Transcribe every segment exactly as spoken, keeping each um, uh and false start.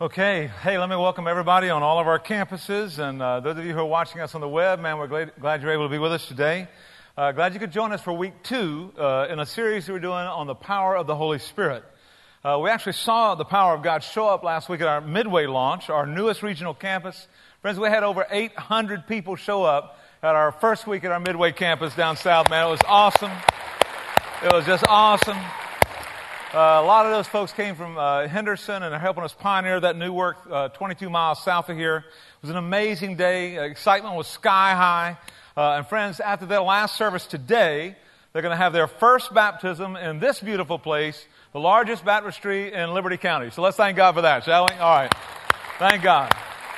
Okay, hey, let me welcome everybody on all of our campuses, and uh, those of you who are watching us on the web, man, we're glad, glad you're able to be with us today. Uh, glad you could join us for week two uh, in a series we're doing on the power of the Holy Spirit. Uh, we actually saw the power of God show up last week at our Midway launch, our newest regional campus. Friends, we had over eight hundred people show up at our first week at our Midway campus down south, man. It was awesome. It was just awesome. Uh, a lot of those folks came from uh, Henderson and are helping us pioneer that new work uh, twenty-two miles south of here. It was an amazing day. Uh, excitement was sky high. Uh, and friends, after their last service today, they're going to have their first baptism in this beautiful place, the largest baptistry in Liberty County. So let's thank God for that, shall we? All right. Thank God.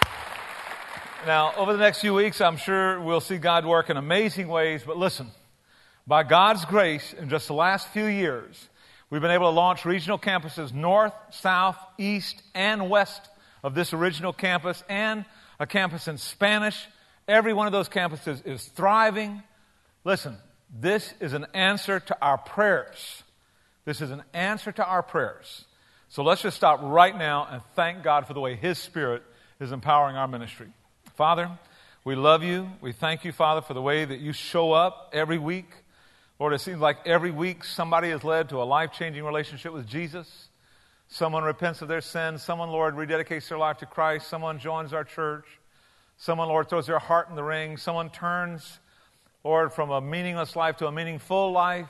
Now, over the next few weeks, I'm sure we'll see God work in amazing ways. But listen, by God's grace, in just the last few years, we've been able to launch regional campuses north, south, east, and west of this original campus, and a campus in Spanish. Every one of those campuses is thriving. Listen, this is an answer to our prayers. This is an answer to our prayers. So let's just stop right now and thank God for the way His Spirit is empowering our ministry. Father, we love you. We thank you, Father, for the way that you show up every week. Lord, it seems like every week somebody is led to a life-changing relationship with Jesus. Someone repents of their sins. Someone, Lord, rededicates their life to Christ. Someone joins our church. Someone, Lord, throws their heart in the ring. Someone turns, Lord, from a meaningless life to a meaningful life.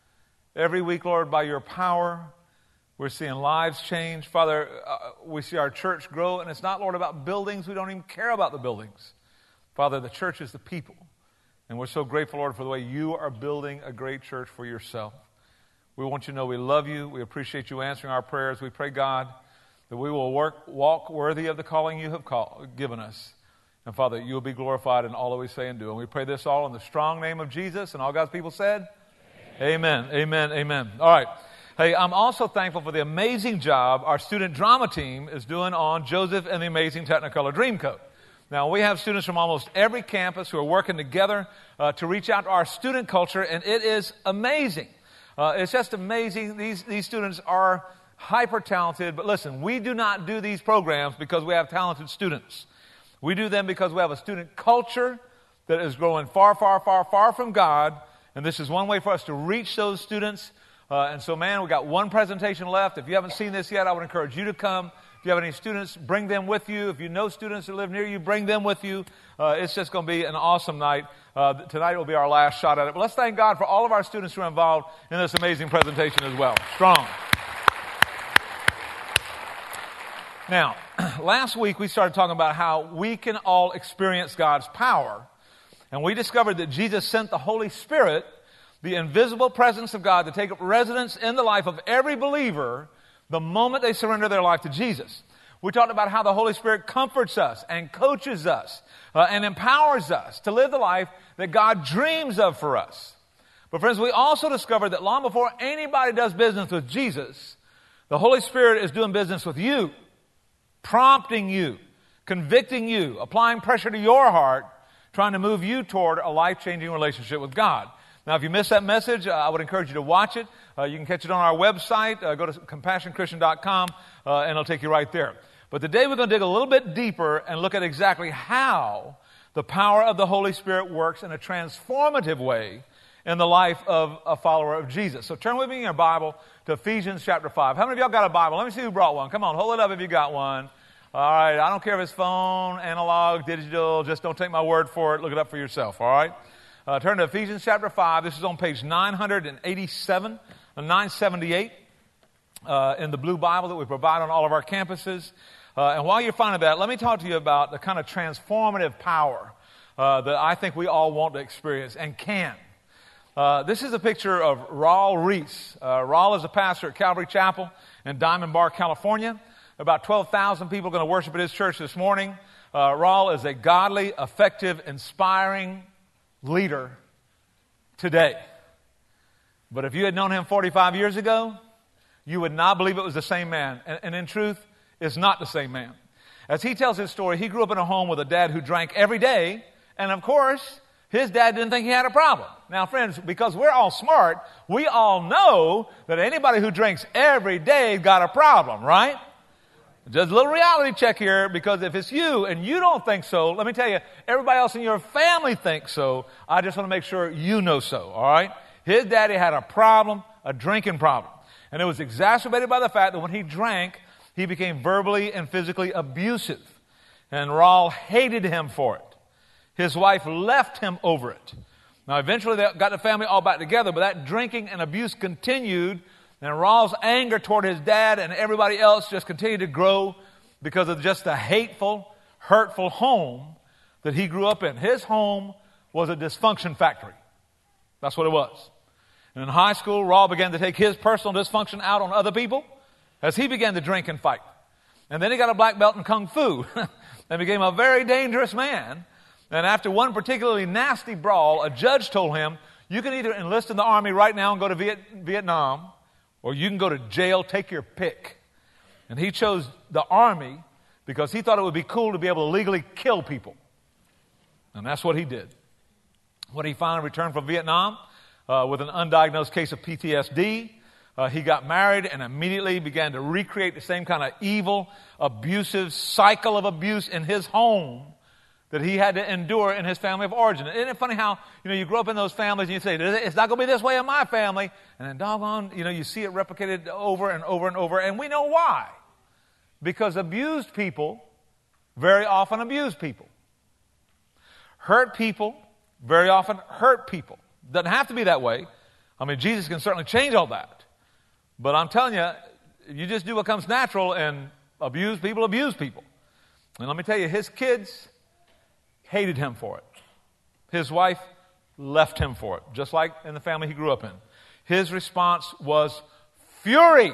Every week, Lord, by your power, we're seeing lives change. Father, uh, we see our church grow, and it's not, Lord, about buildings. We don't even care about the buildings. Father, the church is the people. And we're so grateful, Lord, for the way you are building a great church for yourself. We want you to know we love you. We appreciate you answering our prayers. We pray, God, that we will work, walk worthy of the calling you have call, given us. And, Father, you will be glorified in all that we say and do. And we pray this all in the strong name of Jesus. And all God's people said, Amen, amen, amen. amen. All right. Hey, I'm also thankful for the amazing job our student drama team is doing on Joseph and the Amazing Technicolor Dreamcoat. Now, we have students from almost every campus who are working together uh, to reach out to our student culture, and it is amazing. Uh, it's just amazing. These, these students are hyper-talented, but listen, we do not do these programs because we have talented students. We do them because we have a student culture that is growing far, far, far, far from God, and this is one way for us to reach those students. Uh, and so, man, we got one presentation left. If you haven't seen this yet, I would encourage you to come. If you have any students, bring them with you. If you know students that live near you, bring them with you. Uh, it's just going to be an awesome night. Uh, tonight will be our last shot at it. But let's thank God for all of our students who are involved in this amazing presentation as well. Strong. Now, last week we started talking about how we can all experience God's power. And we discovered that Jesus sent the Holy Spirit, the invisible presence of God, to take up residence in the life of every believer the moment they surrender their life to Jesus. We talked about how the Holy Spirit comforts us and coaches us uh, and empowers us to live the life that God dreams of for us. But friends, we also discovered that long before anybody does business with Jesus, the Holy Spirit is doing business with you, prompting you, convicting you, applying pressure to your heart, trying to move you toward a life-changing relationship with God. Now, if you missed that message, uh, I would encourage you to watch it. Uh, you can catch it on our website. Uh, go to compassion christian dot com, uh, and it'll take you right there. But today we're going to dig a little bit deeper and look at exactly how the power of the Holy Spirit works in a transformative way in the life of a follower of Jesus. So turn with me in your Bible to Ephesians chapter five. How many of y'all got a Bible? Let me see who brought one. Come on, hold it up if you got one. All right, I don't care if it's phone, analog, digital. Just don't take my word for it. Look it up for yourself, all right? Uh, turn to Ephesians chapter five. This is on page nine eighty-seven, uh, nine seventy-eight uh, in the blue Bible that we provide on all of our campuses. Uh, and while you're finding that, let me talk to you about the kind of transformative power uh, that I think we all want to experience and can. Uh, this is a picture of Raul Reese. Uh, Raul is a pastor at Calvary Chapel in Diamond Bar, California. About twelve thousand people are going to worship at his church this morning. Uh, Raul is a godly, effective, inspiring leader today. But if you had known him forty-five years ago, you would not believe it was the same man. And, and in truth, it's not the same man. As he tells his story, he grew up in a home with a dad who drank every day. And of course, his dad didn't think he had a problem. Now, friends, because we're all smart, we all know that anybody who drinks every day got a problem, right? Just a little reality check here, because if it's you and you don't think so, let me tell you, everybody else in your family thinks so. I just want to make sure you know so, all right? His daddy had a problem, a drinking problem. And it was exacerbated by the fact that when he drank, he became verbally and physically abusive. And Raul hated him for it. His wife left him over it. Now, eventually they got the family all back together, but that drinking and abuse continued. And Raul's anger toward his dad and everybody else just continued to grow because of just the hateful, hurtful home that he grew up in. His home was a dysfunction factory. That's what it was. And in high school, Raul began to take his personal dysfunction out on other people as he began to drink and fight. And then he got a black belt in Kung Fu and became a very dangerous man. And after one particularly nasty brawl, a judge told him, you can either enlist in the army right now and go to Viet- Vietnam, or you can go to jail, take your pick. And he chose the army because he thought it would be cool to be able to legally kill people. And that's what he did. When he finally returned from Vietnam uh, with an undiagnosed case of P T S D, uh, he got married and immediately began to recreate the same kind of evil, abusive cycle of abuse in his home that he had to endure in his family of origin. Isn't it funny how, you know, you grow up in those families and you say, it's not going to be this way in my family. And then doggone, you know, you see it replicated over and over and over. And we know why. Because abused people very often abuse people. Hurt people very often hurt people. Doesn't have to be that way. I mean, Jesus can certainly change all that. But I'm telling you, you just do what comes natural, and abuse people abuse people. And let me tell you, his kids hated him for it. His wife left him for it, just like in the family he grew up in. His response was fury.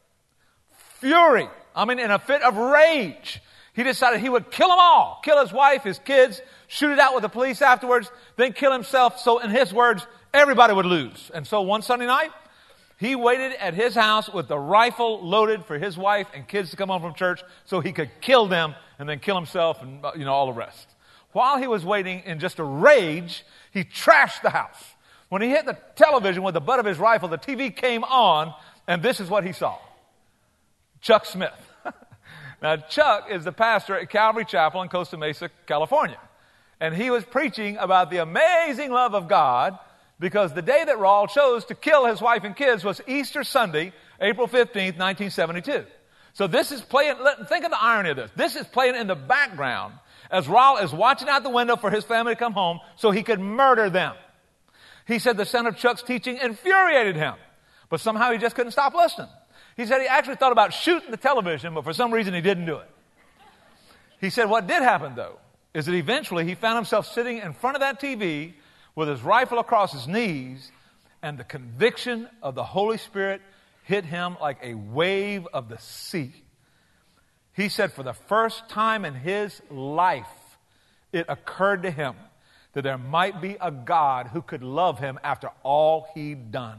Fury. I mean, in a fit of rage, he decided he would kill them all. Kill his wife, his kids, shoot it out with the police afterwards, then kill himself. So in his words, everybody would lose. And so one Sunday night, he waited at his house with the rifle loaded for his wife and kids to come home from church so he could kill them and then kill himself and, you know, all the rest. While he was waiting in just a rage, he trashed the house. When he hit the television with the butt of his rifle, the T V came on, and this is what he saw. Chuck Smith. Now, Chuck is the pastor at Calvary Chapel in Costa Mesa, California. And he was preaching about the amazing love of God, because the day that Raul chose to kill his wife and kids was Easter Sunday, April fifteenth, nineteen seventy-two. So this is playing, think of the irony of this. This is playing in the background as Raul is watching out the window for his family to come home so he could murder them. He said the sound of Chuck's teaching infuriated him, but somehow he just couldn't stop listening. He said he actually thought about shooting the television, but for some reason he didn't do it. He said what did happen, though, is that eventually he found himself sitting in front of that T V with his rifle across his knees, and the conviction of the Holy Spirit hit him like a wave of the sea. He said for the first time in his life, it occurred to him that there might be a God who could love him after all he'd done.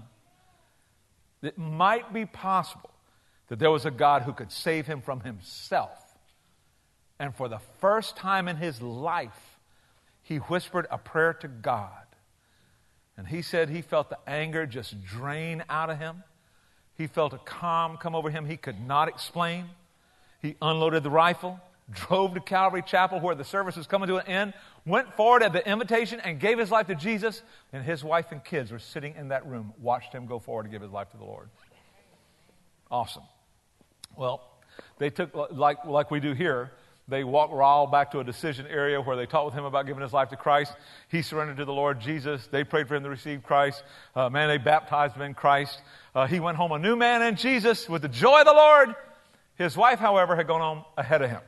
It might be possible that there was a God who could save him from himself. And for the first time in his life, he whispered a prayer to God. And he said he felt the anger just drain out of him. He felt a calm come over him he could not explain. He unloaded the rifle, drove to Calvary Chapel where the service was coming to an end, went forward at the invitation and gave his life to Jesus. And his wife and kids were sitting in that room, watched him go forward to give his life to the Lord. Awesome. Well, they took, like, like we do here, they walked Raul back to a decision area where they talked with him about giving his life to Christ. He surrendered to the Lord Jesus. They prayed for him to receive Christ. Uh, man, they baptized him in Christ. Uh, he went home a new man in Jesus with the joy of the Lord. His wife, however, had gone on ahead of him.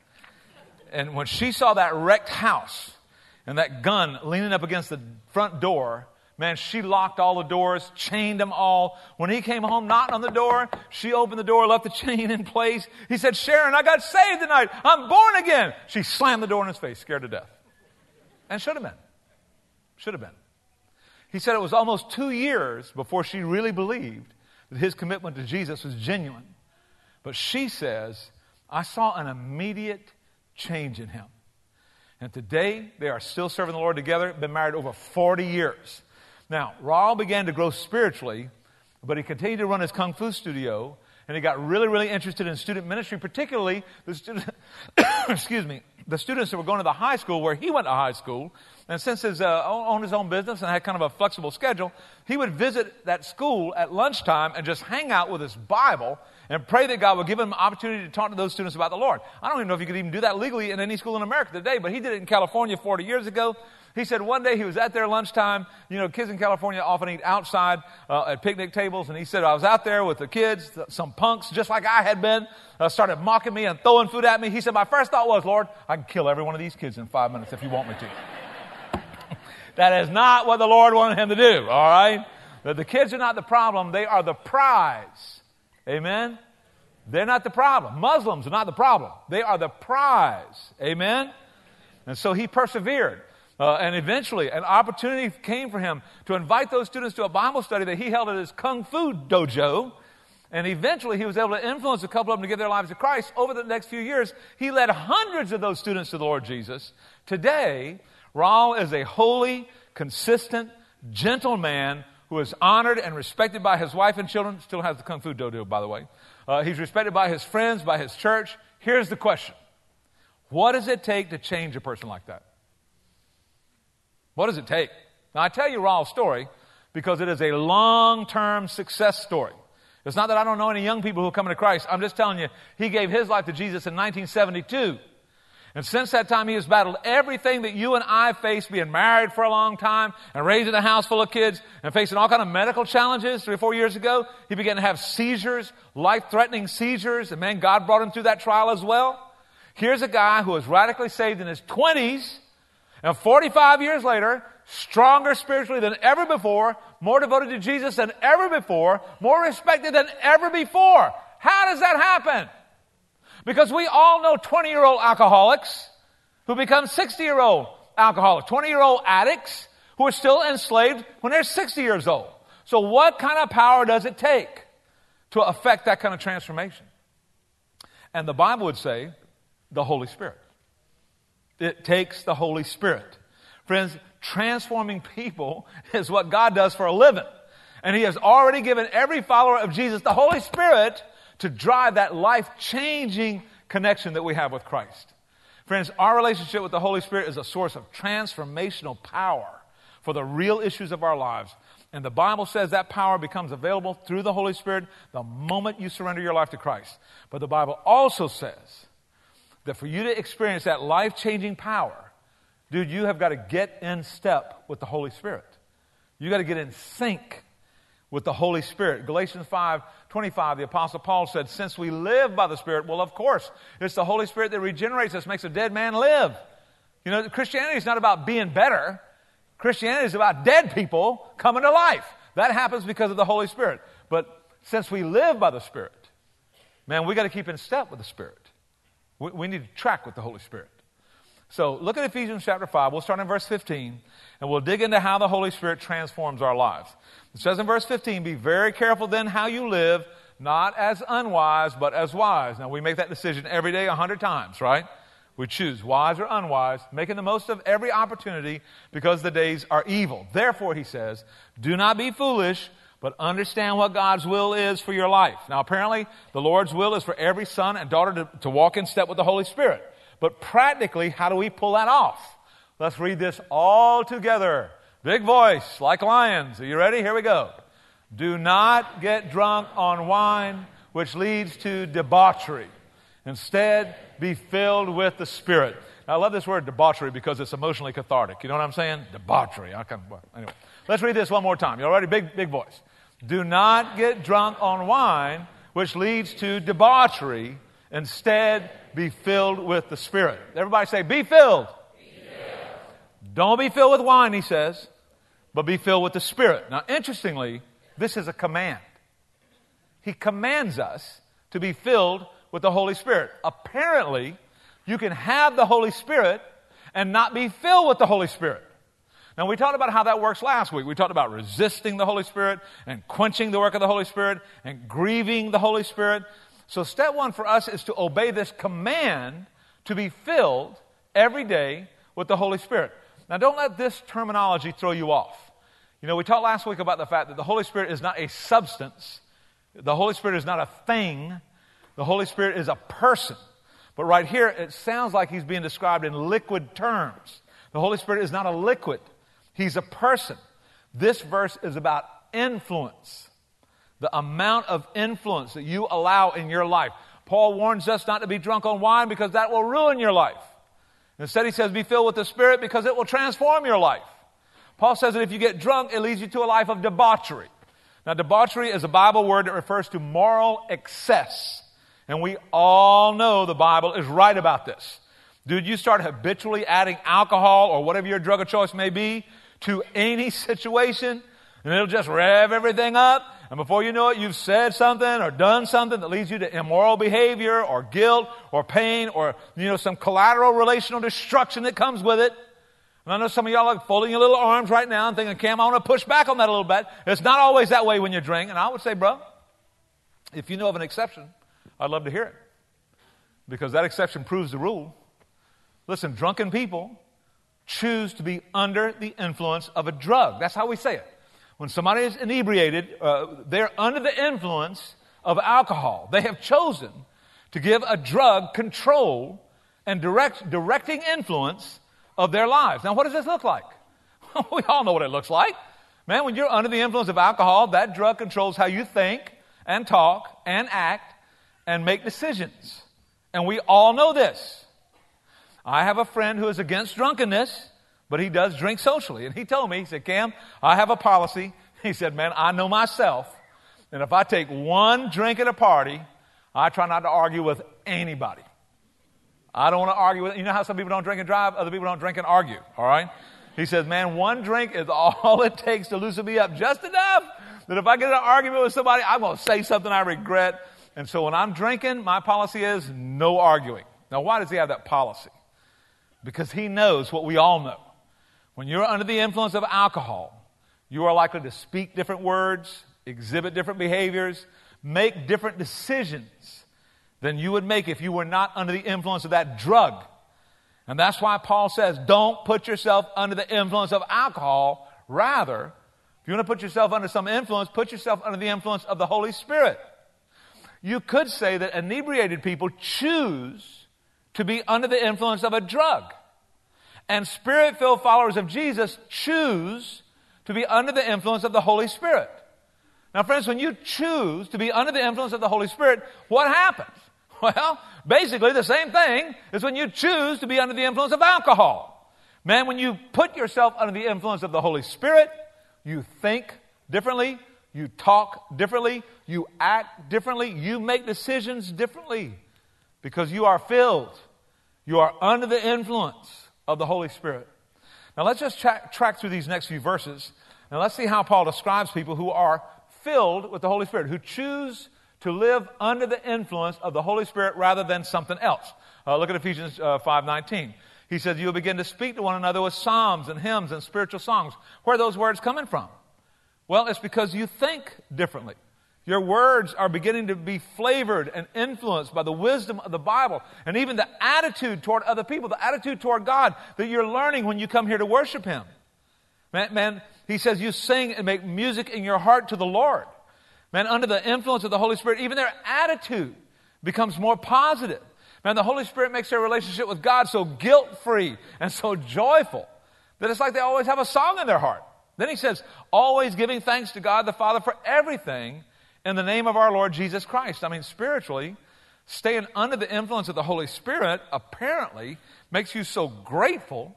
And when she saw that wrecked house and that gun leaning up against the front door, man, she locked all the doors, chained them all. When he came home knocking on the door, she opened the door, left the chain in place. He said, Sharon, I got saved tonight. I'm born again. She slammed the door in his face, scared to death. And should have been. Should have been. He said it was almost two years before she really believed that his commitment to Jesus was genuine. But she says, I saw an immediate change in him. And today, they are still serving the Lord together, been married over forty years. Now, Raul began to grow spiritually, but he continued to run his Kung Fu studio, and he got really, really interested in student ministry, particularly the student, excuse me, the students that were going to the high school where he went to high school. And since he uh, owned his own business and had kind of a flexible schedule, he would visit that school at lunchtime and just hang out with his Bible and pray that God would give him an opportunity to talk to those students about the Lord. I don't even know if you could even do that legally in any school in America today, but he did it in California forty years ago. He said one day he was at their lunchtime. You know, kids in California often eat outside uh, at picnic tables. And he said, I was out there with the kids, some punks, just like I had been, uh, started mocking me and throwing food at me. He said, my first thought was, Lord, I can kill every one of these kids in five minutes if you want me to. That is not what the Lord wanted him to do, all right? The, the kids are not the problem. They are the prize. Amen? They're not the problem. Muslims are not the problem. They are the prize. Amen? And so he persevered. Uh, and eventually, an opportunity came for him to invite those students to a Bible study that he held at his Kung Fu dojo. And eventually, he was able to influence a couple of them to give their lives to Christ. Over the next few years, he led hundreds of those students to the Lord Jesus. Today, Raul is a holy, consistent, gentle man who is honored and respected by his wife and children. Still has the Kung Fu dojo, by the way. Uh, he's respected by his friends, by his church. Here's the question. What does it take to change a person like that? What does it take? Now, I tell you Raul's story because it is a long-term success story. It's not that I don't know any young people who are coming to Christ. I'm just telling you, he gave his life to Jesus in nineteen seventy-two. And since that time, he has battled everything that you and I face, being married for a long time and raising a house full of kids and facing all kind of medical challenges. Three or four years ago, he began to have seizures, life-threatening seizures. And man, God brought him through that trial as well. Here's a guy who was radically saved in his twenties. And forty-five years later, stronger spiritually than ever before, more devoted to Jesus than ever before, more respected than ever before. How does that happen? Because we all know twenty-year-old alcoholics who become sixty-year-old alcoholics, twenty-year-old addicts who are still enslaved when they're sixty years old. So what kind of power does it take to affect that kind of transformation? And the Bible would say, the Holy Spirit. It takes the Holy Spirit. Friends, transforming people is what God does for a living. And He has already given every follower of Jesus the Holy Spirit to drive that life-changing connection that we have with Christ. Friends, our relationship with the Holy Spirit is a source of transformational power for the real issues of our lives. And the Bible says that power becomes available through the Holy Spirit the moment you surrender your life to Christ. But the Bible also says that for you to experience that life-changing power, dude, you have got to get in step with the Holy Spirit. You got to get in sync with the Holy Spirit. Galatians five twenty-five, the Apostle Paul said, since we live by the Spirit, well, of course, it's the Holy Spirit that regenerates us, makes a dead man live. You know, Christianity is not about being better. Christianity is about dead people coming to life. That happens because of the Holy Spirit. But since we live by the Spirit, man, we got to keep in step with the Spirit. We, we need to track with the Holy Spirit. So look at Ephesians chapter five. We'll start in verse fifteen, and we'll dig into how the Holy Spirit transforms our lives. It says in verse fifteen, be very careful then how you live, not as unwise, but as wise. Now, we make that decision every day a hundred times, right? We choose wise or unwise, making the most of every opportunity because the days are evil. Therefore, he says, do not be foolish, but understand what God's will is for your life. Now, apparently, the Lord's will is for every son and daughter to, to walk in step with the Holy Spirit. But practically, how do we pull that off? Let's read this all together. Big voice, like lions. Are you ready? Here we go. Do not get drunk on wine, which leads to debauchery. Instead, be filled with the Spirit. Now, I love this word debauchery because it's emotionally cathartic. You know what I'm saying? Debauchery. I kind of, well, anyway, let's read this one more time. You all ready? Big, big voice. Do not get drunk on wine, which leads to debauchery. Instead, be filled with the Spirit. Everybody say, be filled. Be filled. Don't be filled with wine, he says, but be filled with the Spirit. Now, interestingly, this is a command. He commands us to be filled with the Holy Spirit. Apparently, you can have the Holy Spirit and not be filled with the Holy Spirit. Now, we talked about how that works last week. We talked about resisting the Holy Spirit and quenching the work of the Holy Spirit and grieving the Holy Spirit. So step one for us is to obey this command to be filled every day with the Holy Spirit. Now, don't let this terminology throw you off. You know, we talked last week about the fact that the Holy Spirit is not a substance. The Holy Spirit is not a thing. The Holy Spirit is a person. But right here, it sounds like he's being described in liquid terms. The Holy Spirit is not a liquid. He's a person. This verse is about influence. The amount of influence that you allow in your life. Paul warns us not to be drunk on wine because that will ruin your life. Instead, he says, be filled with the Spirit because it will transform your life. Paul says that if you get drunk, it leads you to a life of debauchery. Now, debauchery is a Bible word that refers to moral excess. And we all know the Bible is right about this. Dude, you start habitually adding alcohol or whatever your drug of choice may be to any situation, and it'll just rev everything up. And before you know it, you've said something or done something that leads you to immoral behavior or guilt or pain or, you know, some collateral relational destruction that comes with it. And I know some of y'all are folding your little arms right now and thinking, Cam, I want to push back on that a little bit. It's not always that way when you drink. And I would say, bro, if you know of an exception, I'd love to hear it. Because that exception proves the rule. Listen, drunken people choose to be under the influence of a drug. That's how we say it. When somebody is inebriated, uh, they're under the influence of alcohol. They have chosen to give a drug control and direct, directing influence of their lives. Now, what does this look like? We all know what it looks like. Man, when you're under the influence of alcohol, that drug controls how you think and talk and act and make decisions. And we all know this. I have a friend who is against drunkenness, but he does drink socially. And he told me, he said, Cam, I have a policy. He said, man, I know myself. And if I take one drink at a party, I try not to argue with anybody. I don't want to argue with, you know how some people don't drink and drive? Other people don't drink and argue, all right? He says, man, one drink is all it takes to loosen me up just enough that if I get in an argument with somebody, I'm going to say something I regret. And so when I'm drinking, my policy is no arguing. Now, why does he have that policy? Because he knows what we all know. When you're under the influence of alcohol, you are likely to speak different words, exhibit different behaviors, make different decisions than you would make if you were not under the influence of that drug. And that's why Paul says, don't put yourself under the influence of alcohol. Rather, if you want to put yourself under some influence, put yourself under the influence of the Holy Spirit. You could say that inebriated people choose to be under the influence of a drug. And Spirit-filled followers of Jesus choose to be under the influence of the Holy Spirit. Now, friends, when you choose to be under the influence of the Holy Spirit, what happens? Well, basically the same thing as when you choose to be under the influence of alcohol. Man, when you put yourself under the influence of the Holy Spirit, you think differently, you talk differently, you act differently, you make decisions differently because you are filled. You are under the influence of the Holy Spirit. Now let's just track, track through these next few verses and let's see how Paul describes people who are filled with the Holy Spirit, who choose to live under the influence of the Holy Spirit rather than something else. Uh, look at Ephesians uh, five nineteen. He says, you'll begin to speak to one another with psalms and hymns and spiritual songs. Where are those words coming from? Well, it's because you think differently. Your words are beginning to be flavored and influenced by the wisdom of the Bible and even the attitude toward other people, the attitude toward God that you're learning when you come here to worship Him. Man, man, he says you sing and make music in your heart to the Lord. Man, under the influence of the Holy Spirit, even their attitude becomes more positive. Man, the Holy Spirit makes their relationship with God so guilt-free and so joyful that it's like they always have a song in their heart. Then he says, always giving thanks to God the Father for everything in the name of our Lord Jesus Christ. I mean, spiritually, staying under the influence of the Holy Spirit apparently makes you so grateful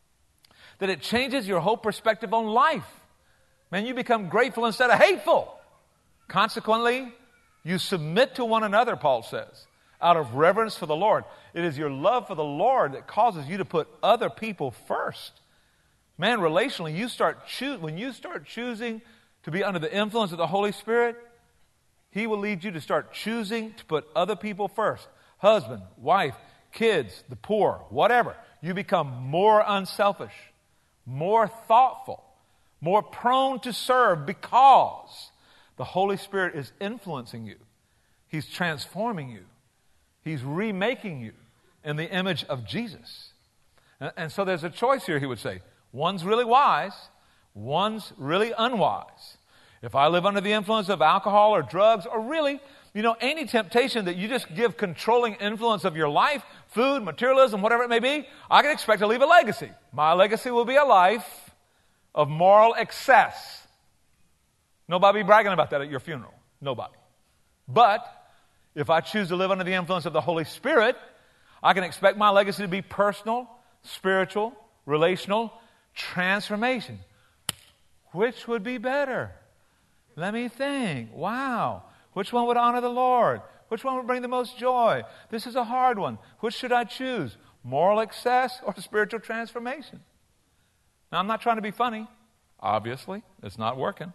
that it changes your whole perspective on life. Man, you become grateful instead of hateful. Consequently, you submit to one another, Paul says, out of reverence for the Lord. It is your love for the Lord that causes you to put other people first. Man, relationally, you start choo- when you start choosing to be under the influence of the Holy Spirit, He will lead you to start choosing to put other people first. Husband, wife, kids, the poor, whatever. You become more unselfish, more thoughtful, more prone to serve because the Holy Spirit is influencing you. He's transforming you. He's remaking you in the image of Jesus. And so there's a choice here, he would say. One's really wise, one's really unwise. If I live under the influence of alcohol or drugs or really, you know, any temptation that you just give controlling influence of your life, food, materialism, whatever it may be, I can expect to leave a legacy. My legacy will be a life of moral excess. Nobody be bragging about that at your funeral. Nobody. But if I choose to live under the influence of the Holy Spirit, I can expect my legacy to be personal, spiritual, relational, transformation. Which would be better? Let me think. Wow. Which one would honor the Lord? Which one would bring the most joy? This is a hard one. Which should I choose? Moral excess or spiritual transformation? Now, I'm not trying to be funny. Obviously, it's not working.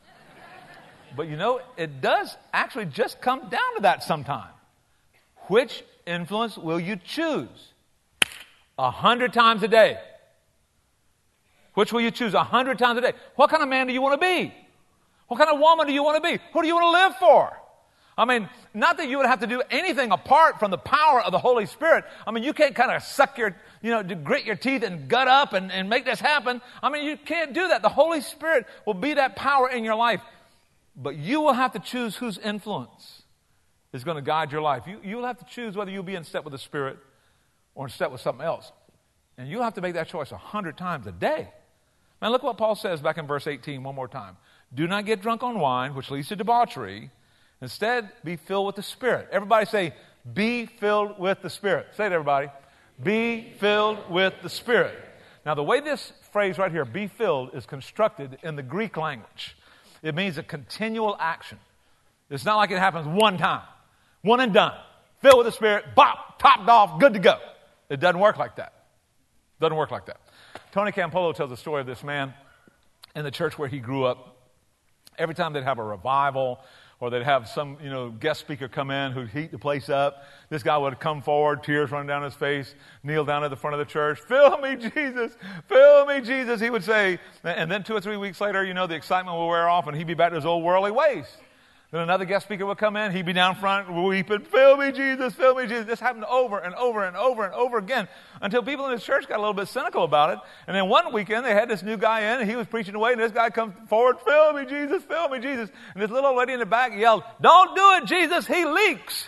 But you know, it does actually just come down to that sometime. Which influence will you choose? A hundred times a day. Which will you choose a hundred times a day? What kind of man do you want to be? What kind of woman do you want to be? Who do you want to live for? I mean, not that you would have to do anything apart from the power of the Holy Spirit. I mean, you can't kind of suck your, you know, grit your teeth and gut up and, and make this happen. I mean, you can't do that. The Holy Spirit will be that power in your life. But you will have to choose whose influence is going to guide your life. You, you will have to choose whether you'll be in step with the Spirit or in step with something else. And you'll have to make that choice a hundred times a day. Now look what Paul says back in verse eighteen one more time. Do not get drunk on wine, which leads to debauchery. Instead, be filled with the Spirit. Everybody say, be filled with the Spirit. Say it, everybody. Be filled with the Spirit. Now, the way this phrase right here, be filled, is constructed in the Greek language, it means a continual action. It's not like it happens one time. One and done. Filled with the Spirit, bop, topped off, good to go. It doesn't work like that. Doesn't work like that. Tony Campolo tells the story of this man in the church where he grew up. Every time they'd have a revival or they'd have some, you know, guest speaker come in who'd heat the place up, this guy would come forward, tears running down his face, kneel down at the front of the church, fill me, Jesus, fill me, Jesus, he would say. And then two or three weeks later, you know, the excitement would wear off and he'd be back to his old worldly ways. Then another guest speaker would come in, he'd be down front weeping, fill me, Jesus, fill me, Jesus. This happened over and over and over and over again until people in his church got a little bit cynical about it. And then one weekend, they had this new guy in, and he was preaching away, and this guy comes forward, fill me, Jesus, fill me, Jesus. And this little old lady in the back yelled, don't do it, Jesus, he leaks.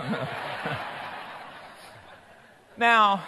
Now,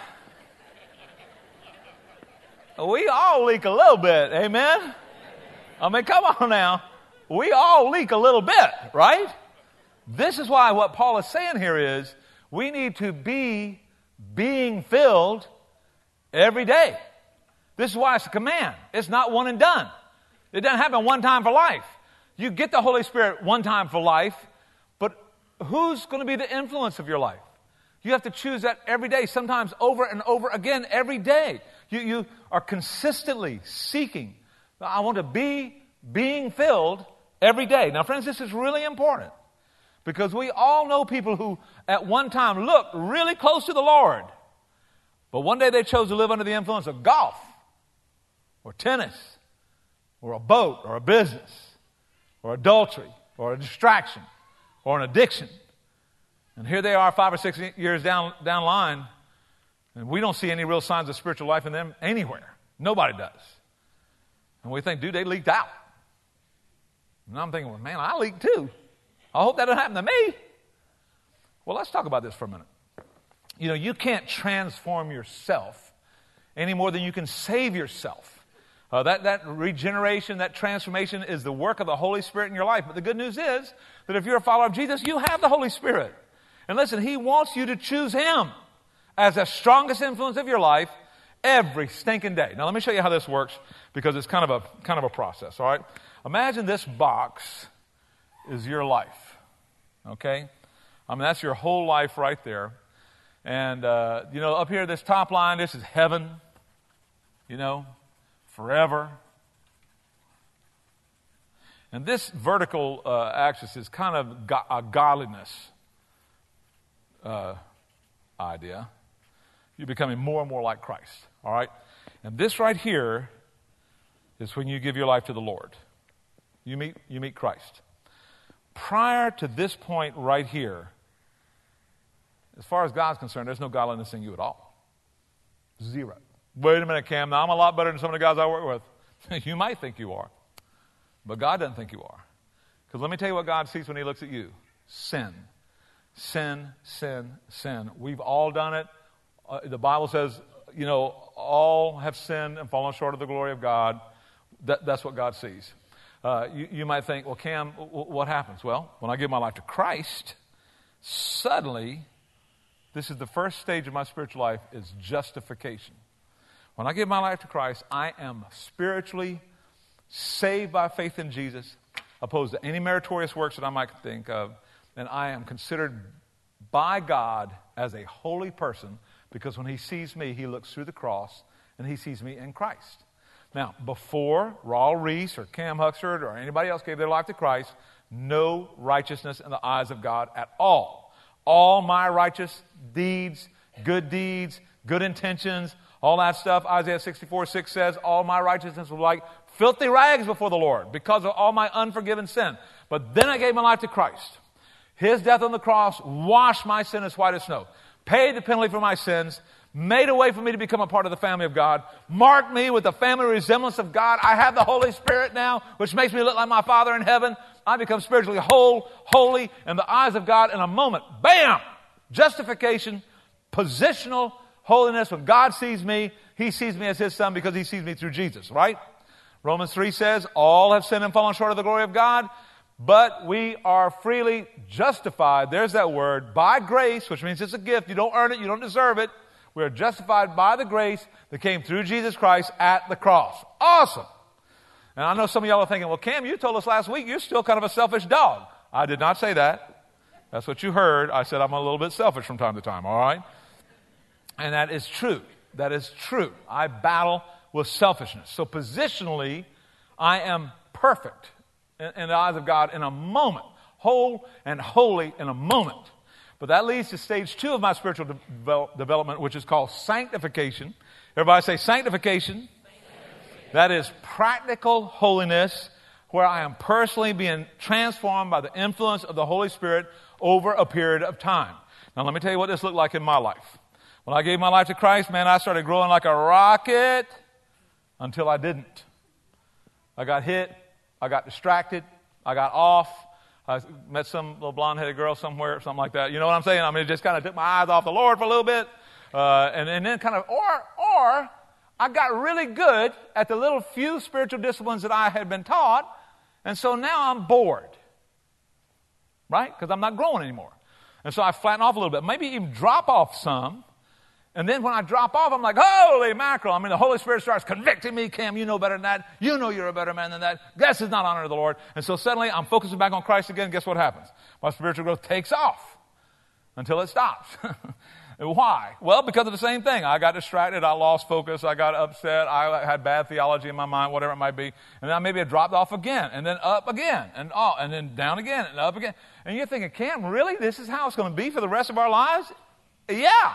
we all leak a little bit, amen? I mean, come on now. We all leak a little bit, right? This is why what Paul is saying here is we need to be being filled every day. This is why it's a command. It's not one and done. It doesn't happen one time for life. You get the Holy Spirit one time for life, but who's going to be the influence of your life? You have to choose that every day, sometimes over and over again every day. You, you are consistently seeking. I want to be being filled every day. Now, friends, this is really important because we all know people who at one time looked really close to the Lord, but one day they chose to live under the influence of golf or tennis or a boat or a business or adultery or a distraction or an addiction. And here they are five or six years down, down the line, and we don't see any real signs of spiritual life in them anywhere. Nobody does. And we think, dude, they leaked out. And I'm thinking, well, man, I leaked too. I hope that doesn't happen to me. Well, let's talk about this for a minute. You know, you can't transform yourself any more than you can save yourself. Uh, that, that regeneration, that transformation is the work of the Holy Spirit in your life. But the good news is that if you're a follower of Jesus, you have the Holy Spirit. And listen, He wants you to choose Him as the strongest influence of your life every stinking day. Now, let me show you how this works because it's kind of a kind of a process, all right? Imagine this box is your life, okay? I mean, that's your whole life right there. And, uh, you know, up here, this top line, this is heaven, you know, forever. And this vertical uh, axis is kind of go- a godliness uh, idea. You're becoming more and more like Christ, all right? And this right here is when you give your life to the Lord. You meet, you meet Christ. Prior to this point right here, as far as God's concerned, there's no godliness in you at all. Zero. Wait a minute, Cam. Now I'm a lot better than some of the guys I work with. You might think you are. But God doesn't think you are. Because let me tell you what God sees when he looks at you. Sin. Sin, sin, sin. We've all done it. Uh, the Bible says, you know, all have sinned and fallen short of the glory of God. That, that's what God sees. Uh, you, you might think, well, Cam, w- what happens? Well, when I give my life to Christ, suddenly, this is the first stage of my spiritual life, is justification. When I give my life to Christ, I am spiritually saved by faith in Jesus, opposed to any meritorious works that I might think of, and I am considered by God as a holy person, because when he sees me, he looks through the cross, and he sees me in Christ. Now, before Raul Reese or Cam Huxford or anybody else gave their life to Christ, no righteousness in the eyes of God at all. All my righteous deeds, good deeds, good intentions, all that stuff, Isaiah sixty-four six says, all my righteousness was like filthy rags before the Lord because of all my unforgiven sin. But then I gave my life to Christ. His death on the cross washed my sin as white as snow, paid the penalty for my sins, made a way for me to become a part of the family of God, marked me with the family resemblance of God. I have the Holy Spirit now, which makes me look like my Father in heaven. I become spiritually whole, holy in the eyes of God in a moment. Bam! Justification, positional holiness. When God sees me, he sees me as his son because he sees me through Jesus, right? Romans three says, all have sinned and fallen short of the glory of God, but we are freely justified. There's that word, by grace, which means it's a gift. You don't earn it, you don't deserve it. We are justified by the grace that came through Jesus Christ at the cross. Awesome. And I know some of y'all are thinking, well, Cam, you told us last week you're still kind of a selfish dog. I did not say that. That's what you heard. I said I'm a little bit selfish from time to time, all right? And that is true. That is true. I battle with selfishness. So positionally, I am perfect in, in the eyes of God in a moment. Whole and holy in a moment. But that leads to stage two of my spiritual de- development, which is called sanctification. Everybody say sanctification. Sanctification. That is practical holiness, where I am personally being transformed by the influence of the Holy Spirit over a period of time. Now, let me tell you what this looked like in my life. When I gave my life to Christ, man, I started growing like a rocket until I didn't. I got hit. I got distracted. I got off. I met some little blonde-headed girl somewhere, something like that. You know what I'm saying? I mean, it just kind of took my eyes off the Lord for a little bit. Uh, and, and then kind of, or, or I got really good at the little few spiritual disciplines that I had been taught. And so now I'm bored. Right? Because I'm not growing anymore. And so I flatten off a little bit. Maybe even drop off some. And then when I drop off, I'm like, holy mackerel. I mean, the Holy Spirit starts convicting me. Cam, you know better than that. You know you're a better man than that. This is not honor to the Lord. And so suddenly I'm focusing back on Christ again. Guess what happens? My spiritual growth takes off until it stops. Why? Well, because of the same thing. I got distracted. I lost focus. I got upset. I had bad theology in my mind, whatever it might be. And then maybe it dropped off again, and then up again, and off, and then down again, and up again. And you're thinking, Cam, really? This is how it's going to be for the rest of our lives? Yeah.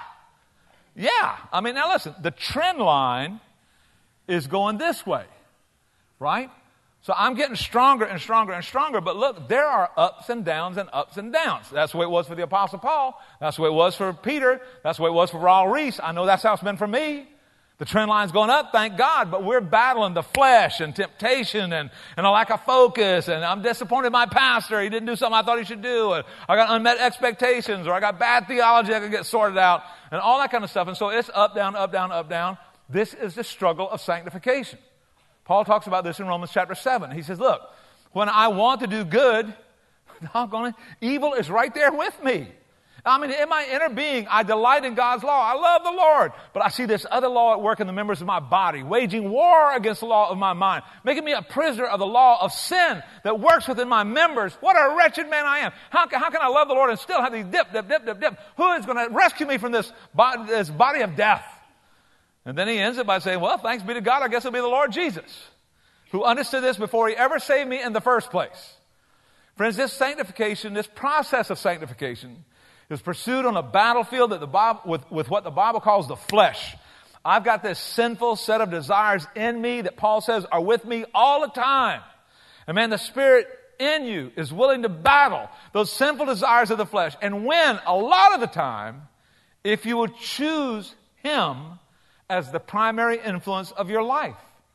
Yeah. I mean, now listen, the trend line is going this way, right? So I'm getting stronger and stronger and stronger, but look, there are ups and downs and ups and downs. That's the way it was for the Apostle Paul. That's the way it was for Peter. That's the way it was for Raul Reese. I know that's how it's been for me. The trend line's going up, thank God, but we're battling the flesh and temptation and, and a lack of focus, and I'm disappointed in my pastor. He didn't do something I thought he should do. And I got unmet expectations, or I got bad theology I could get sorted out, and all that kind of stuff. And so it's up, down, up, down, up, down. This is the struggle of sanctification. Paul talks about this in Romans chapter seven. He says, look, when I want to do good, doggone it, evil is right there with me. I mean, in my inner being, I delight in God's law. I love the Lord. But I see this other law at work in the members of my body, waging war against the law of my mind, making me a prisoner of the law of sin that works within my members. What a wretched man I am. How can, how can I love the Lord and still have these dip, dip, dip, dip, dip? Who is going to rescue me from this body, this body of death? And then he ends it by saying, well, thanks be to God, I guess it'll be the Lord Jesus, who understood this before he ever saved me in the first place. Friends, this sanctification, this process of sanctification, is pursued on a battlefield that the Bible, with, with what the Bible calls the flesh. I've got this sinful set of desires in me that Paul says are with me all the time. And man, the Spirit in you is willing to battle those sinful desires of the flesh and win a lot of the time if you will choose Him as the primary influence of your life.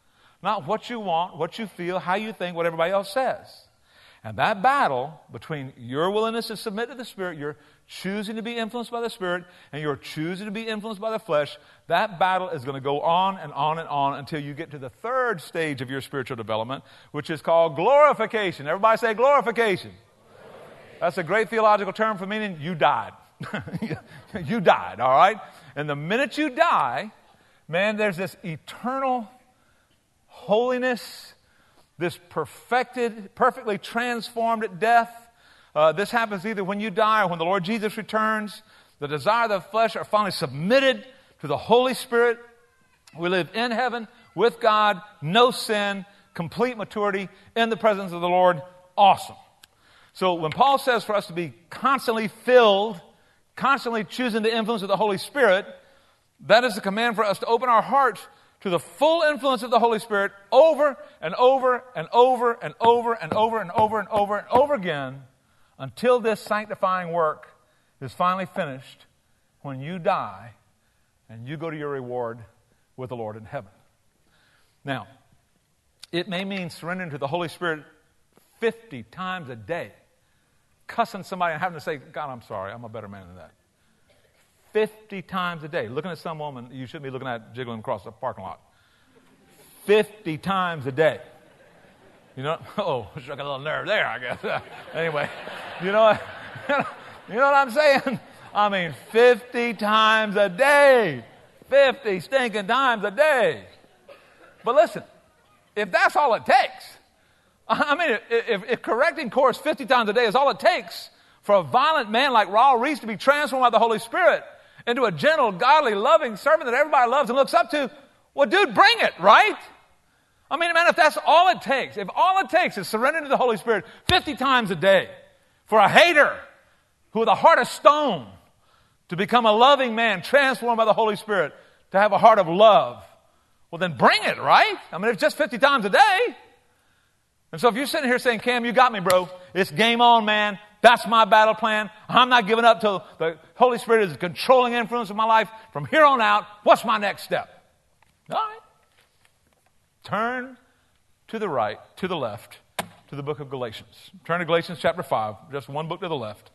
not what you want, what you feel, how you think, what everybody else says. And that battle between your willingness to submit to the Spirit, your choosing to be influenced by the Spirit, and your choosing to be influenced by the flesh, that battle is going to go on and on and on until you get to the third stage of your spiritual development, which is called glorification. Everybody say glorification. Glorification. That's a great theological term for meaning you died. You died, all right? And the minute you die, man, there's this eternal holiness, this perfected, perfectly transformed at death. Uh, this happens either when you die or when the Lord Jesus returns. The desire of the flesh are finally submitted to the Holy Spirit. We live in heaven with God, no sin, complete maturity in the presence of the Lord. Awesome. So when Paul says for us to be constantly filled, constantly choosing the influence of the Holy Spirit, that is a command for us to open our hearts to the full influence of the Holy Spirit over and over and over and over and over and over and over and over again until this sanctifying work is finally finished when you die and you go to your reward with the Lord in heaven. Now, it may mean surrendering to the Holy Spirit fifty times a day, cussing somebody and having to say, God, I'm sorry, I'm a better man than that. fifty times a day. Looking at some woman you shouldn't be looking at jiggling across the parking lot. fifty times a day. You know, oh, struck a little nerve there, I guess. Anyway, you know, you know what I'm saying? I mean, fifty times a day. fifty stinking times a day. But listen, if that's all it takes, I mean, if, if correcting course fifty times a day is all it takes for a violent man like Raul Reese to be transformed by the Holy Spirit into a gentle, godly, loving servant that everybody loves and looks up to, well, dude, bring it, right? I mean, man, if that's all it takes, if all it takes is surrendering to the Holy Spirit fifty times a day for a hater who with a heart of stone to become a loving man transformed by the Holy Spirit to have a heart of love, well, then bring it, right? I mean, it's just fifty times a day. And so if you're sitting here saying, Cam, you got me, bro. It's game on, man. That's my battle plan. I'm not giving up till the Holy Spirit is the controlling influence of my life. From here on out, what's my next step? All right. Turn to the right, to the left, to the book of Galatians. Turn to Galatians chapter five, just one book to the left.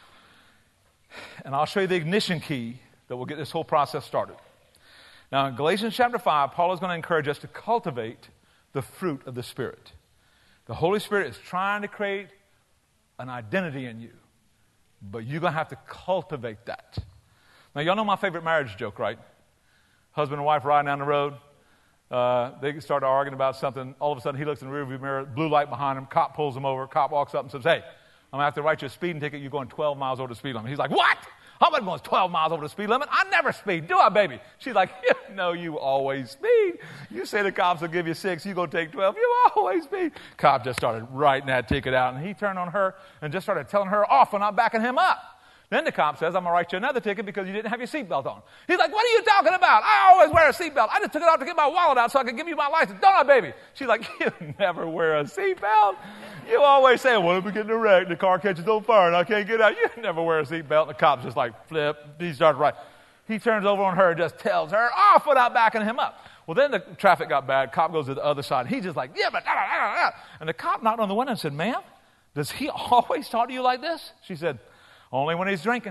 And I'll show you the ignition key that will get this whole process started. Now, in Galatians chapter five, Paul is going to encourage us to cultivate the fruit of the Spirit. The Holy Spirit is trying to create an identity in you, but you're going to have to cultivate that. Now, y'all know my favorite marriage joke, right? Husband and wife riding down the road. Uh, they start arguing about something. All of a sudden, he looks in the rearview mirror, blue light behind him. Cop pulls him over. Cop walks up and says, hey, I'm going to have to write you a speeding ticket. You're going twelve miles over the speed limit. He's like, what? I'm not going twelve miles over the speed limit. I never speed. Do I, baby? She's like, yeah, no, you always speed. You say the cops will give you six. You go take twelve. You always speed. Cop just started writing that ticket out, and he turned on her and just started telling her off for not backing him up. Then the cop says, I'm going to write you another ticket because you didn't have your seatbelt on. He's like, what are you talking about? I always wear a seatbelt. I just took it off to get my wallet out so I could give you my license. Don't I, baby? She's like, you never wear a seatbelt. You always say, well, if we get in a wreck, the car catches on fire and I can't get out. You never wear a seatbelt. The cop's just like, flip. He starts right. He turns over on her and just tells her off without backing him up. Well, then the traffic got bad. Cop goes to the other side. He's just like, yeah, but, da, da, da, da. And the cop knocked on the window and said, ma'am, does he always talk to you like this? She said, only when he's drinking.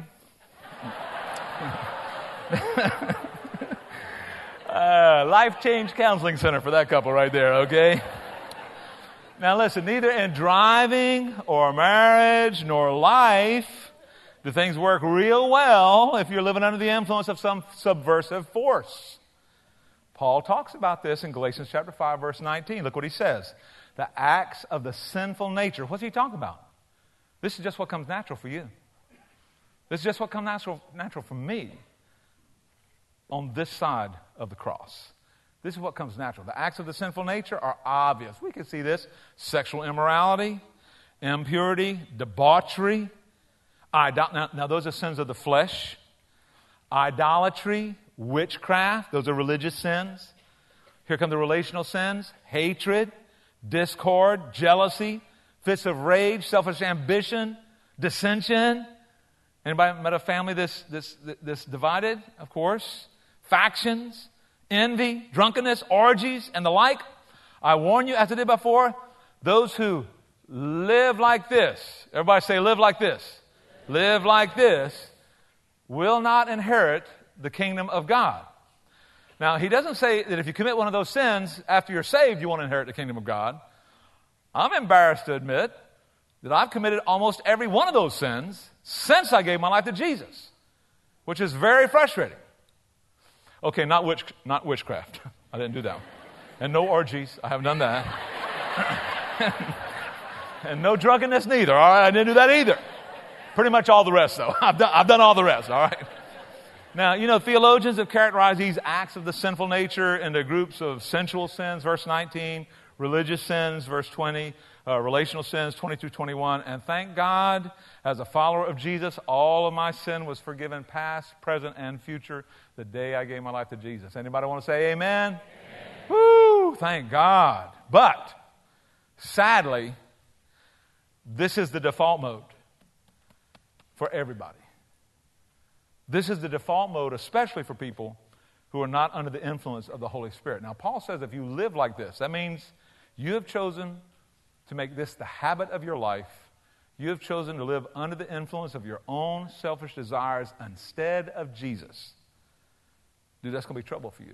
uh, Life Change Counseling Center for that couple right there, okay? Now listen, neither in driving or marriage nor life do things work real well if you're living under the influence of some subversive force. Paul talks about this in Galatians chapter five, verse nineteen. Look what he says. The acts of the sinful nature. What's he talking about? This is just what comes natural for you. This is just what comes natural, natural for me on this side of the cross. This is what comes natural. The acts of the sinful nature are obvious. We can see this. Sexual immorality, impurity, debauchery. Idol- now, now, those are sins of the flesh. Idolatry, witchcraft. Those are religious sins. Here come the relational sins. Hatred, discord, jealousy, fits of rage, selfish ambition, dissension. Anybody met a family this, this, this divided? Of course. Factions, envy, drunkenness, orgies, and the like. I warn you, as I did before, those who live like this, everybody say live like this, live like this, will not inherit the kingdom of God. Now, he doesn't say that if you commit one of those sins after you're saved, you won't inherit the kingdom of God. I'm embarrassed to admit that I've committed almost every one of those sins since I gave my life to Jesus, which is very frustrating. Okay, not witch, not witchcraft. I didn't do that one. And no orgies. I haven't done that. And no drunkenness neither. All right, I didn't do that either. Pretty much all the rest, though. I've done, I've done all the rest, all right? Now, you know, theologians have characterized these acts of the sinful nature into groups of sensual sins, verse nineteen, religious sins, verse twenty, uh, relational sins, twenty through twenty-one. And thank God, as a follower of Jesus, all of my sin was forgiven, past, present, and future, the day I gave my life to Jesus. Anybody want to say amen? Amen. Woo! Thank God. But, sadly, this is the default mode for everybody. This is the default mode, especially for people who are not under the influence of the Holy Spirit. Now, Paul says if you live like this, that means you have chosen to make this the habit of your life. You have chosen to live under the influence of your own selfish desires instead of Jesus. Dude, that's going to be trouble for you.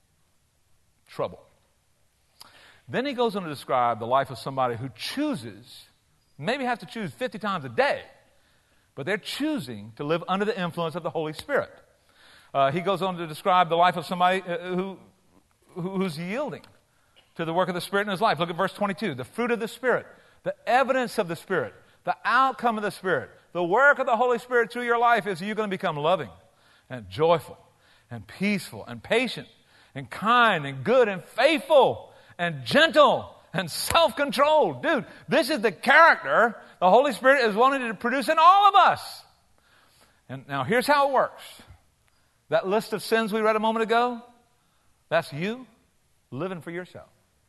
Trouble. Then he goes on to describe the life of somebody who chooses, maybe have to choose fifty times a day, but they're choosing to live under the influence of the Holy Spirit. Uh, he goes on to describe the life of somebody uh, who, who who's yielding to the work of the Spirit in his life. Look at verse twenty-two. The fruit of the Spirit, the evidence of the Spirit, the outcome of the Spirit, the work of the Holy Spirit through your life is you're going to become loving and joyful and peaceful and patient and kind and good and faithful and gentle and self-controlled. Dude, this is the character the Holy Spirit is wanting to produce in all of us. And now here's how it works. That list of sins we read a moment ago, that's you living for yourself.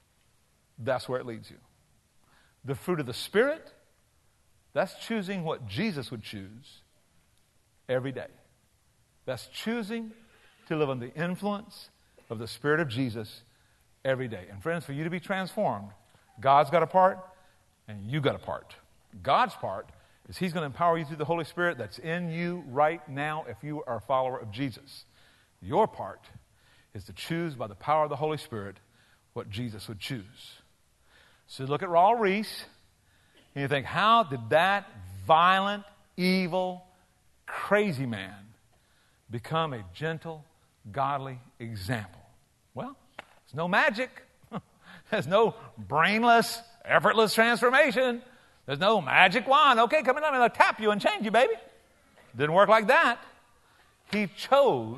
That's where it leads you. The fruit of the Spirit, that's choosing what Jesus would choose every day. That's choosing to live under the influence of the Spirit of Jesus every day. And friends, for you to be transformed, God's got a part and you got a part. God's part is He's going to empower you through the Holy Spirit that's in you right now if you are a follower of Jesus. Your part is to choose by the power of the Holy Spirit what Jesus would choose. So you look at Raul Reese and you think, how did that violent, evil, crazy man become a gentle, godly example? Well, there's no magic. There's no brainless, effortless transformation. There's no magic wand. Okay, come in, I'm going to tap you and change you, baby. Didn't work like that. He chose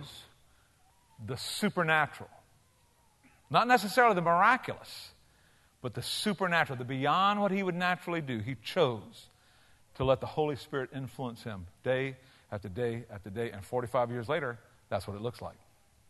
the supernatural. Not necessarily the miraculous, but the supernatural, the beyond what he would naturally do. He chose to let the Holy Spirit influence him day after day after day. And forty-five years later, that's what it looks like.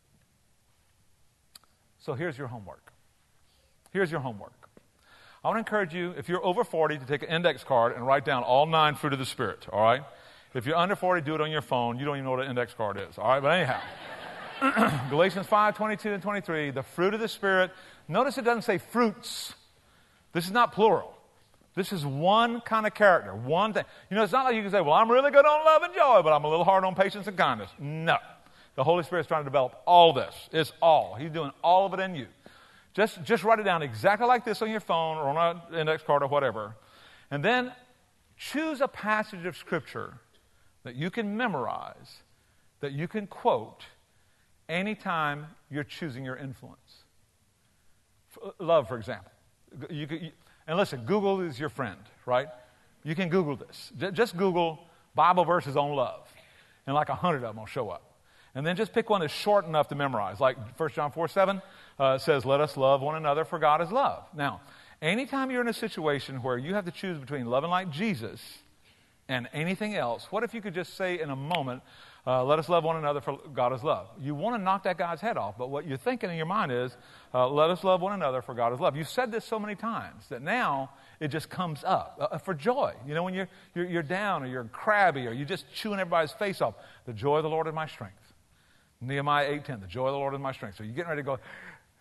So here's your homework. Here's your homework. I want to encourage you, if you're over forty, to take an index card and write down all nine fruit of the Spirit, all right? If you're under forty, do it on your phone. You don't even know what an index card is, all right? But anyhow, Galatians five, twenty-two and twenty-three, the fruit of the Spirit. Notice it doesn't say fruits. This is not plural. This is one kind of character, one thing. You know, it's not like you can say, well, I'm really good on love and joy, but I'm a little hard on patience and kindness. No. The Holy Spirit's trying to develop all this. It's all. He's doing all of it in you. Just, just write it down exactly like this on your phone or on an index card or whatever. And then choose a passage of Scripture that you can memorize, that you can quote anytime you're choosing your influence. Love, for example. You could, you, and listen, Google is your friend, right? You can Google this. J- just Google Bible verses on love. And like a hundred of them will show up. And then just pick one that's short enough to memorize. Like First John four seven uh, says, let us love one another for God is love. Now, anytime you're in a situation where you have to choose between loving like Jesus and anything else, what if you could just say in a moment, uh, let us love one another for God is love? You want to knock that guy's head off, but what you're thinking in your mind is, uh, let us love one another for God is love. You've said this so many times that now it just comes up uh, for joy. You know, when you're, you're, you're down or you're crabby or you're just chewing everybody's face off, the joy of the Lord is my strength. Nehemiah eight ten, the joy of the Lord is my strength. So you're getting ready to go,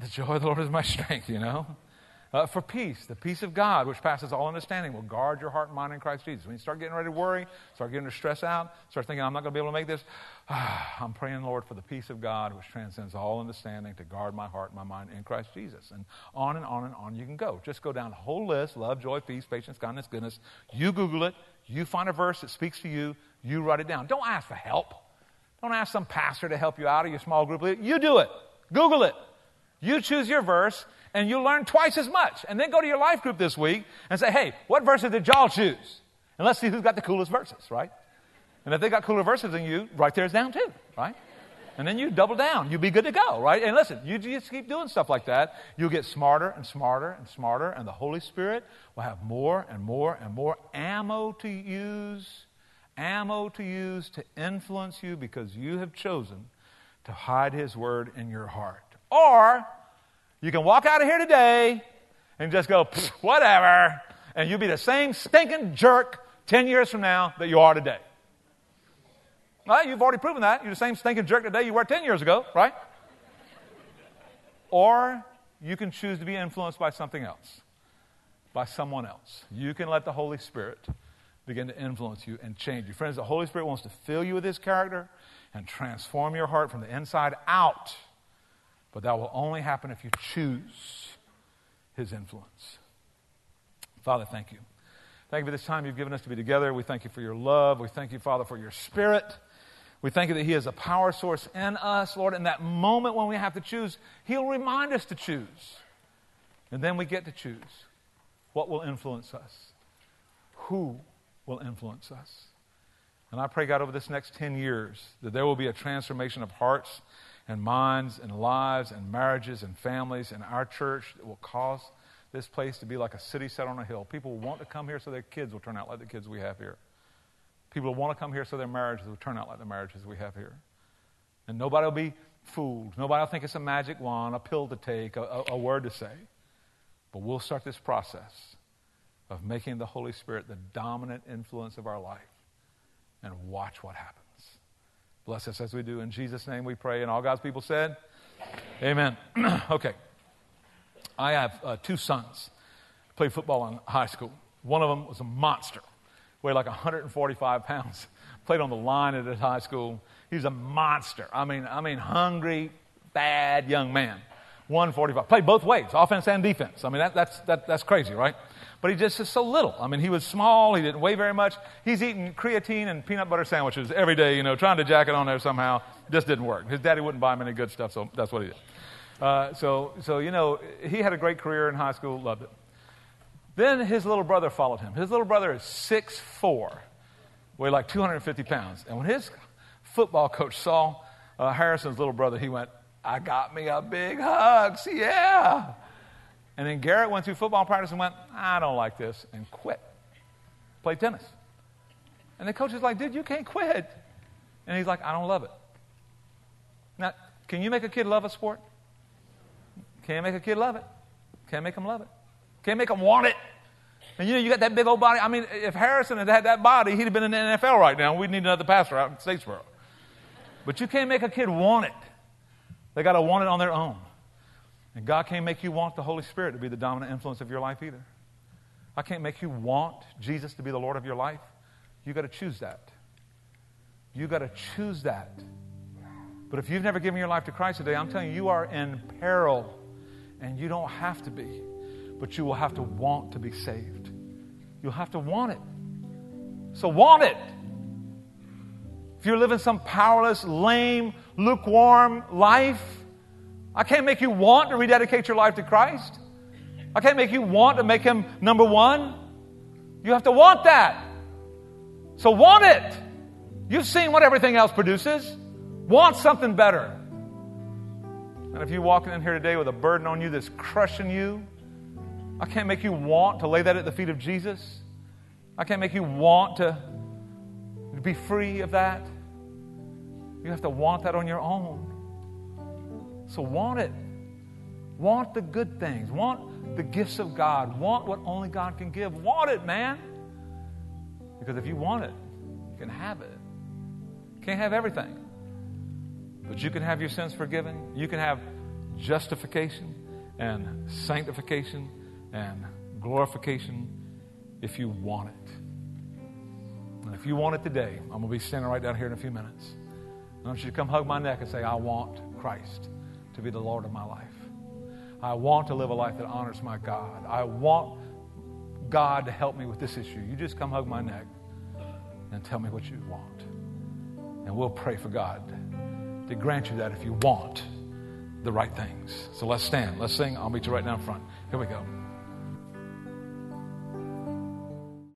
The joy of the Lord is my strength, you know. Uh, for peace, the peace of God, which passes all understanding, will guard your heart and mind in Christ Jesus. When you start getting ready to worry, start getting to stress out, start thinking, I'm not going to be able to make this, I'm praying, Lord, for the peace of God, which transcends all understanding, to guard my heart and my mind in Christ Jesus. And on and on and on you can go. Just go down the whole list: love, joy, peace, patience, kindness, goodness. You Google it. You find a verse that speaks to you. You write it down. Don't ask for help. Don't ask some pastor to help you out or your small group leader. You do it. Google it. You choose your verse, and you'll learn twice as much. And then go to your life group this week and say, hey, what verses did y'all choose? And let's see who's got the coolest verses, right? And if they got cooler verses than you, write theirs down too, right? And then you double down. You'll be good to go, right? And listen, you just keep doing stuff like that. You'll get smarter and smarter and smarter, and the Holy Spirit will have more and more and more ammo to use, ammo to use to influence you, because you have chosen to hide His Word in your heart. Or you can walk out of here today and just go, whatever, and you'll be the same stinking jerk ten years from now that you are today. Right? You've already proven that. You're the same stinking jerk today you were ten years ago, right? Or you can choose to be influenced by something else, by someone else. You can let the Holy Spirit begin to influence you and change you. Friends, the Holy Spirit wants to fill you with His character and transform your heart from the inside out. But that will only happen if you choose His influence. Father, thank you. Thank you for this time you've given us to be together. We thank you for your love. We thank you, Father, for your Spirit. We thank you that He is a power source in us, Lord. In that moment when we have to choose, He'll remind us to choose. And then we get to choose what will influence us, who will influence us. And I pray, God, over this next ten years, that there will be a transformation of hearts and minds and lives and marriages and families in our church that will cause this place to be like a city set on a hill. People will want to come here so their kids will turn out like the kids we have here. People will want to come here so their marriages will turn out like the marriages we have here. And nobody will be fooled. Nobody will think it's a magic wand, a pill to take, a, a, a word to say. But we'll start this process of making the Holy Spirit the dominant influence of our life, and watch what happens. Bless us as we do. In Jesus' name we pray. And all God's people said, amen. Okay. I have uh, two sons. Played football in high school. One of them was a monster. Weighed like one hundred forty-five pounds. Played on the line at his high school. He was a monster. I mean, I mean, hungry, bad young man. one forty-five. Played both ways, offense and defense. I mean, that, that's that, that's crazy, right? But he just is so little. I mean, he was small. He didn't weigh very much. He's eating creatine and peanut butter sandwiches every day, you know, trying to jack it on there somehow. It just didn't work. His daddy wouldn't buy him any good stuff, so that's what he did. Uh, so, so, you know, he had a great career in high school, loved it. Then his little brother followed him. His little brother is six foot four, weighed like two hundred fifty pounds. And when his football coach saw uh, Harrison's little brother, he went, I got me a big hug. See, yeah. And then Garrett went through football practice and went, I don't like this, and quit. Played tennis. And the coach is like, dude, you can't quit. And he's like, I don't love it. Now, can you make a kid love a sport? Can't make a kid love it. Can't make him love it. Can't make him want it. And you know, you got that big old body. I mean, if Harrison had had that body, he'd have been in the N F L right now. We'd need another pastor out in Statesboro. But you can't make a kid want it. They got to want it on their own. And God can't make you want the Holy Spirit to be the dominant influence of your life either. I can't make you want Jesus to be the Lord of your life. You got to choose that. You got to choose that. But if you've never given your life to Christ today, I'm telling you, you are in peril. And you don't have to be. But you will have to want to be saved. You'll have to want it. So want it. If you're living some powerless, lame, lukewarm life, I can't make you want to rededicate your life to Christ. I can't make you want to make Him number one. You have to want that. So want it. You've seen what everything else produces. Want something better. And if you're walking in here today with a burden on you that's crushing you, I can't make you want to lay that at the feet of Jesus. I can't make you want to be free of that. You have to want that on your own. So want it. Want the good things. Want the gifts of God. Want what only God can give. Want it, man. Because if you want it, you can have it. You can't have everything. But you can have your sins forgiven. You can have justification and sanctification and glorification if you want it. And if you want it today, I'm going to be standing right down here in a few minutes. I want you to come hug my neck and say, I want Christ to be the Lord of my life. I want to live a life that honors my God. I want God to help me with this issue. You just come hug my neck and tell me what you want. And we'll pray for God to grant you that if you want the right things. So let's stand. Let's sing. I'll meet you right down front. Here we go.